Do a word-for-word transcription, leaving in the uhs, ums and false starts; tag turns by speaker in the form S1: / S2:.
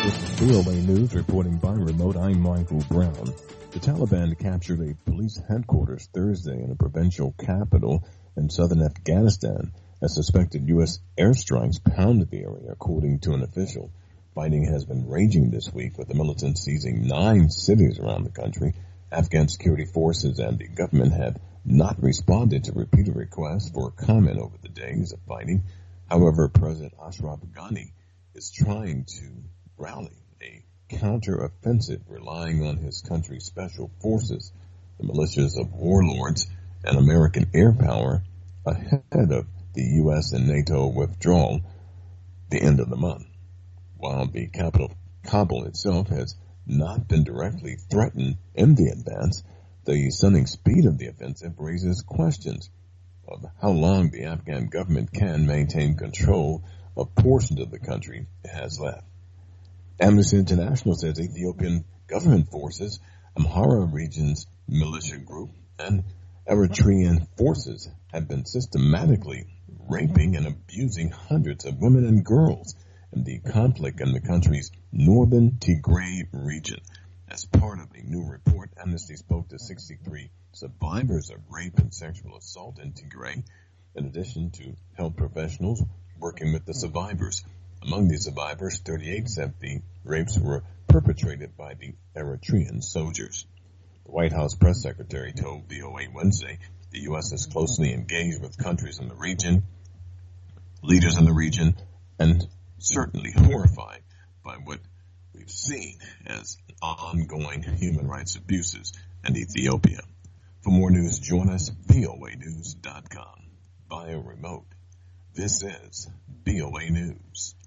S1: With V O A News reporting by remote, I'm Michael Brown. The Taliban captured a police headquarters Thursday in a provincial capital in southern Afghanistan as suspected U S airstrikes pounded the area, according to an official. Fighting has been raging this week, with the militants seizing nine cities around the country. Afghan security forces and the government have not responded to repeated requests for comment over the days of fighting. However, President Ashraf Ghani is trying to rally a counter-offensive relying on his country's special forces, the militias of warlords, and American air power ahead of the U S and NATO withdrawal the end of the month. While the capital, Kabul itself, has not been directly threatened in the advance, the stunning speed of the offensive raises questions of how long the Afghan government can maintain control of portions of the country it has left. Amnesty International says Ethiopian government forces, Amhara region's militia group, and Eritrean forces have been systematically raping and abusing hundreds of women and girls in the conflict in the country's northern Tigray region. As part of a new report, Amnesty spoke to sixty-three survivors of rape and sexual assault in Tigray, in addition to health professionals working with the survivors. Among the survivors, thirty-eight said the rapes were perpetrated by the Eritrean soldiers. The White House press secretary told V O A Wednesday the U S is closely engaged with countries in the region, leaders in the region, and certainly horrified by what we've seen as ongoing human rights abuses in Ethiopia. For more news, join us at V O A news dot com. Via remote. This is V O A News.